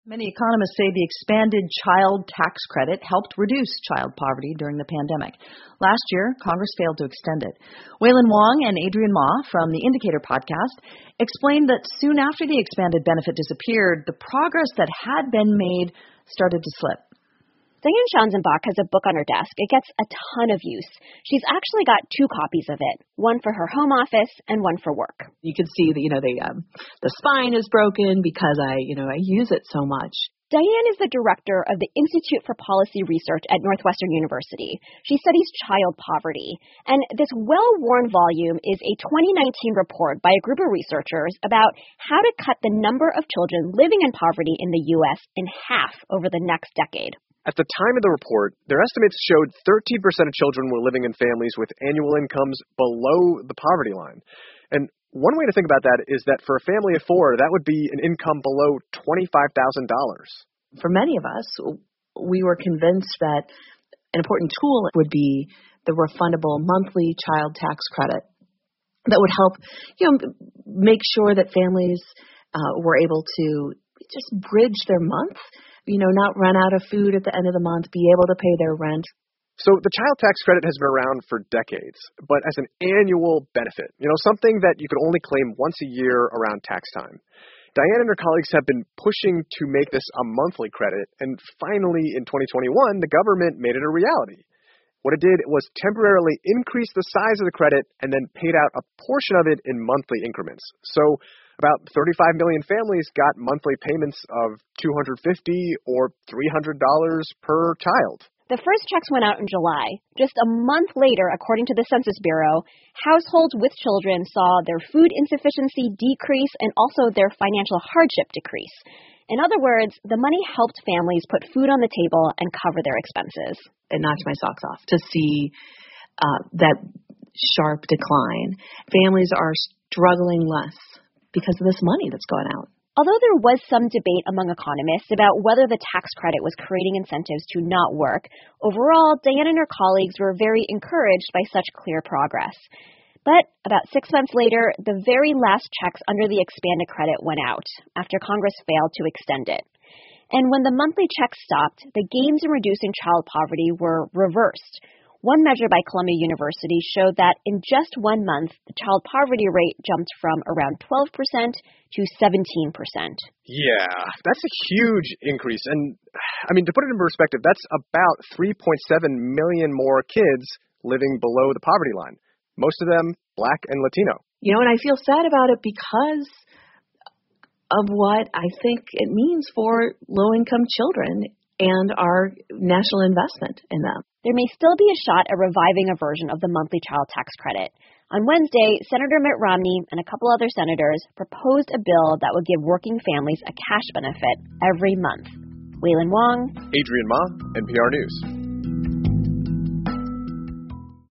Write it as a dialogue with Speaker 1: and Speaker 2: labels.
Speaker 1: Many economists say the expanded child tax credit helped reduce child poverty during the pandemic. Last year, Congress failed to extend it. Wailin Wong and Adrian Ma from the Indicator podcast explained that soon after the expanded benefit disappeared, the progress that had been made started to slip.
Speaker 2: Diane Schanzenbach has a book on her desk. It gets a ton of use. She's actually got 2 copies of it, one for her home office and one for work.
Speaker 3: You can see that, the spine is broken because I use it so much.
Speaker 2: Diane is the director of the Institute for Policy Research at Northwestern University. She studies child poverty. And this well-worn volume is a 2019 report by a group of researchers about how to cut the number of children living in poverty in the U.S. in half over the next decade.
Speaker 4: At the time of the report, their estimates showed 13% of children were living in families with annual incomes below the poverty line. And one way to think about that is that for a family of 4, that would be an income below $25,000.
Speaker 3: For many of us, we were convinced that an important tool would be the refundable monthly child tax credit that would help, make sure that families were able to just bridge their month. Not run out of food at the end of the month, be able to pay their rent.
Speaker 4: So the child tax credit has been around for decades, but as an annual benefit, something that you could only claim once a year around tax time. Diane and her colleagues have been pushing to make this a monthly credit, and finally in 2021, the government made it a reality. What it did was temporarily increase the size of the credit and then paid out a portion of it in monthly increments. So about 35 million families got monthly payments of $250 or $300 per child.
Speaker 2: The first checks went out in July. Just a month later, according to the Census Bureau, households with children saw their food insufficiency decrease and also their financial hardship decrease. In other words, the money helped families put food on the table and cover their expenses.
Speaker 3: It knocked my socks off to see that sharp decline. Families are struggling less because of this money that's going out.
Speaker 2: Although there was some debate among economists about whether the tax credit was creating incentives to not work, overall, Diane and her colleagues were very encouraged by such clear progress. But about 6 months later, the very last checks under the expanded credit went out after Congress failed to extend it. And when the monthly checks stopped, the gains in reducing child poverty were reversed. One measure by Columbia University showed that in just 1 month, the child poverty rate jumped from around 12% to 17%.
Speaker 4: Yeah, that's a huge increase. And, to put it in perspective, that's about 3.7 million more kids living below the poverty line, most of them Black and Latino.
Speaker 3: And I feel sad about it because of what I think it means for low-income children and our national investment in them.
Speaker 2: There may still be a shot at reviving a version of the monthly child tax credit. On Wednesday, Senator Mitt Romney and a couple other senators proposed a bill that would give working families a cash benefit every month. Wailin Wong,
Speaker 4: Adrian Ma, NPR News.